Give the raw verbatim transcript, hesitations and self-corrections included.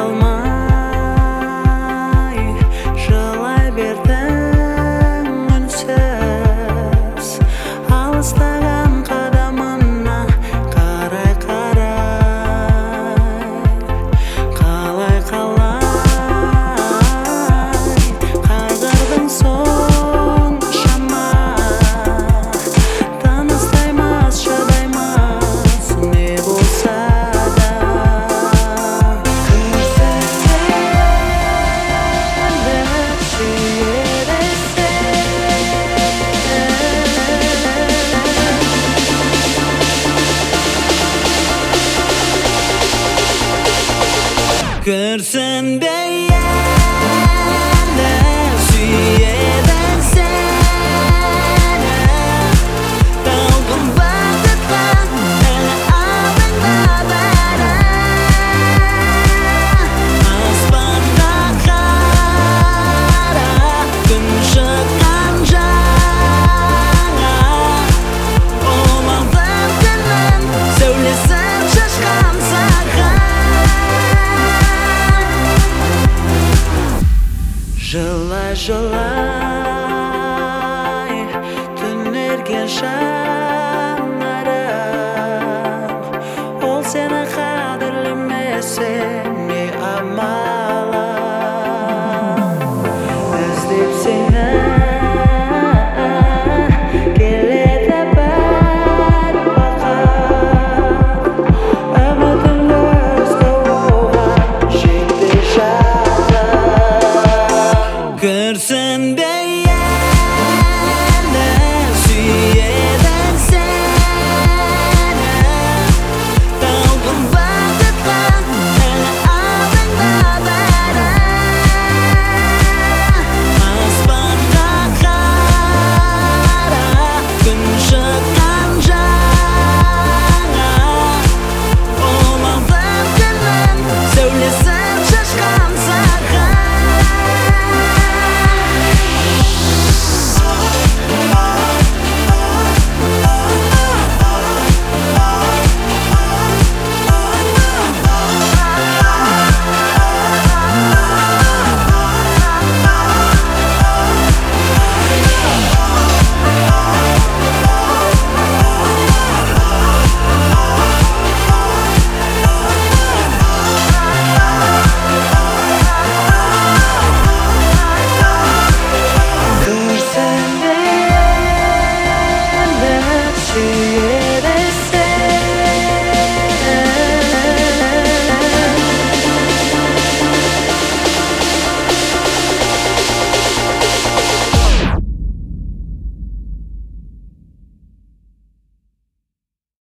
қалмай жылай бердің үнсіз алыстаған қадамына қарай қарай қалай қалай қайғырдың соншама тыныстаймас шыдаймас не болса да күрсінбе енді сүйеді сені толқын бақытқа әлі алдыңда бәрі аспанға қара күн шыққан жаңа омалдың күннің сәулесін шашқан саған жылай жылай түнерген шақ